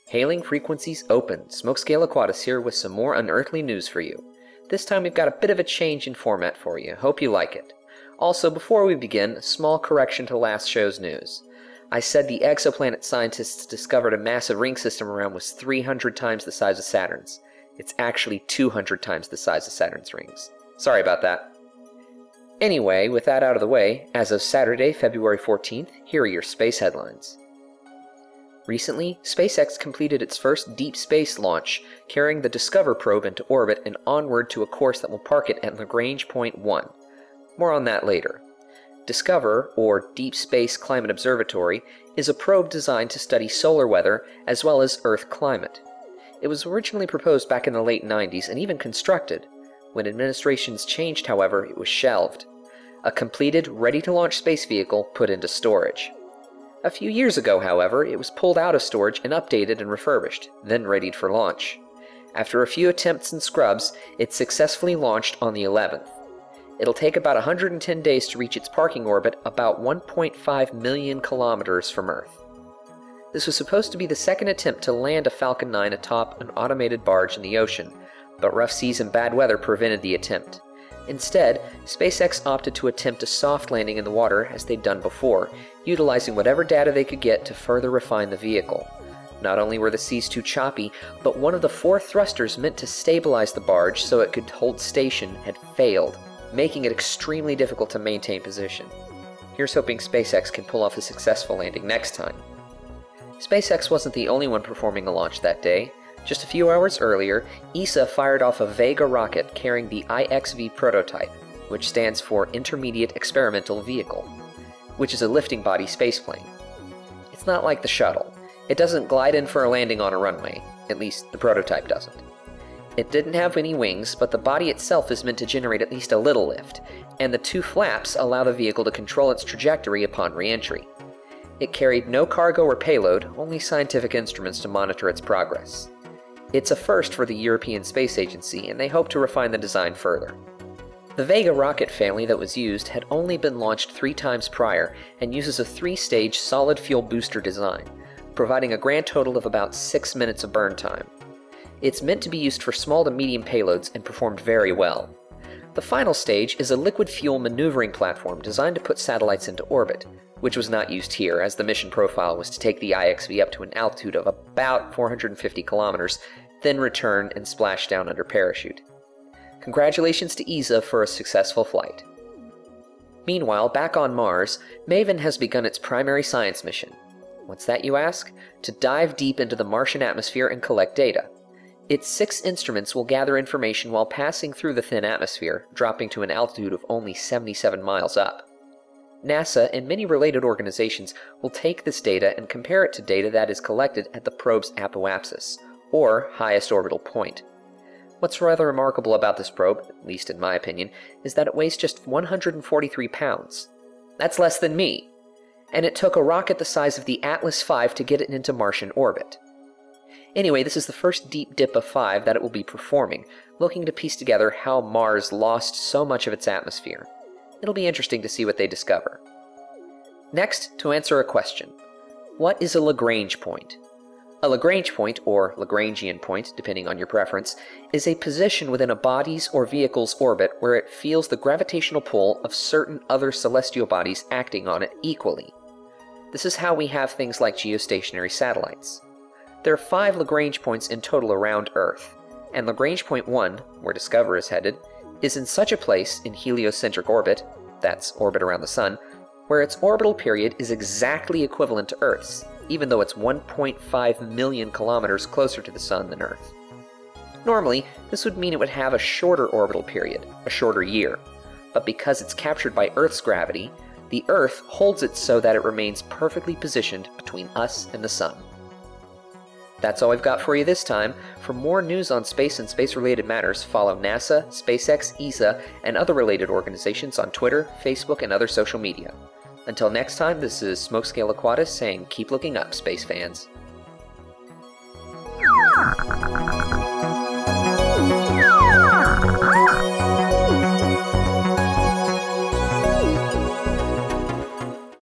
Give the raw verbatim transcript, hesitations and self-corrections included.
Hailing frequencies open. Smokescale Aquatis here with some more unearthly news for you. This time we've got a bit of a change in format for you. Hope you like it. Also, before we begin, a small correction to last show's news. I said the exoplanet scientists discovered a massive ring system around was three hundred times the size of Saturn's. It's actually two hundred times the size of Saturn's rings. Sorry about that. Anyway, with that out of the way, as of Saturday, February fourteenth, here are your space headlines. Recently, SpaceX completed its first deep space launch, carrying the Discover probe into orbit and onward to a course that will park it at Lagrange Point one. More on that later. Discover, or Deep Space Climate Observatory, is a probe designed to study solar weather as well as Earth climate. It was originally proposed back in the late nineties and even constructed. When administrations changed, however, it was shelved. A completed, ready-to-launch space vehicle put into storage. A few years ago, however, it was pulled out of storage and updated and refurbished, then readied for launch. After a few attempts and scrubs, it successfully launched on the eleventh. It'll take about one hundred ten days to reach its parking orbit about one point five million kilometers from Earth. This was supposed to be the second attempt to land a Falcon nine atop an automated barge in the ocean, but rough seas and bad weather prevented the attempt. Instead, SpaceX opted to attempt a soft landing in the water as they'd done before, utilizing whatever data they could get to further refine the vehicle. Not only were the seas too choppy, but one of the four thrusters meant to stabilize the barge so it could hold station had failed, making it extremely difficult to maintain position. Here's hoping SpaceX can pull off a successful landing next time. SpaceX wasn't the only one performing a launch that day. Just a few hours earlier, E S A fired off a Vega rocket carrying the I X V prototype, which stands for Intermediate Experimental Vehicle, which is a lifting body spaceplane. It's not like the shuttle. It doesn't glide in for a landing on a runway, at least the prototype doesn't. It didn't have any wings, but the body itself is meant to generate at least a little lift, and the two flaps allow the vehicle to control its trajectory upon re-entry. It carried no cargo or payload, only scientific instruments to monitor its progress. It's a first for the European Space Agency, and they hope to refine the design further. The Vega rocket family that was used had only been launched three times prior and uses a three-stage solid fuel booster design, providing a grand total of about six minutes of burn time. It's meant to be used for small to medium payloads and performed very well. The final stage is a liquid fuel maneuvering platform designed to put satellites into orbit, which was not used here as the mission profile was to take the I X V up to an altitude of about four hundred fifty kilometers, then return and splash down under parachute. Congratulations to E S A for a successful flight. Meanwhile, back on Mars, MAVEN has begun its primary science mission. What's that, you ask? To dive deep into the Martian atmosphere and collect data. Its six instruments will gather information while passing through the thin atmosphere, dropping to an altitude of only seventy-seven miles up. NASA and many related organizations will take this data and compare it to data that is collected at the probe's apoapsis, or highest orbital point. What's rather remarkable about this probe, at least in my opinion, is that it weighs just one hundred forty-three pounds. That's less than me! And it took a rocket the size of the Atlas five to get it into Martian orbit. Anyway, this is the first deep dip of five that it will be performing, looking to piece together how Mars lost so much of its atmosphere. It'll be interesting to see what they discover. Next, to answer a question. What is a Lagrange point? A Lagrange point, or Lagrangian point, depending on your preference, is a position within a body's or vehicle's orbit where it feels the gravitational pull of certain other celestial bodies acting on it equally. This is how we have things like geostationary satellites. There are five Lagrange points in total around Earth, and Lagrange point one, where Discover is headed, is in such a place in heliocentric orbit, that's orbit around the Sun, where its orbital period is exactly equivalent to Earth's, even though it's one point five million kilometers closer to the Sun than Earth. Normally, this would mean it would have a shorter orbital period, a shorter year, but because it's captured by Earth's gravity, the Earth holds it so that it remains perfectly positioned between us and the Sun. That's all I've got for you this time. For more news on space and space-related matters, follow NASA, SpaceX, E S A, and other related organizations on Twitter, Facebook, and other social media. Until next time, this is Smokescale Aquatis saying keep looking up, space fans.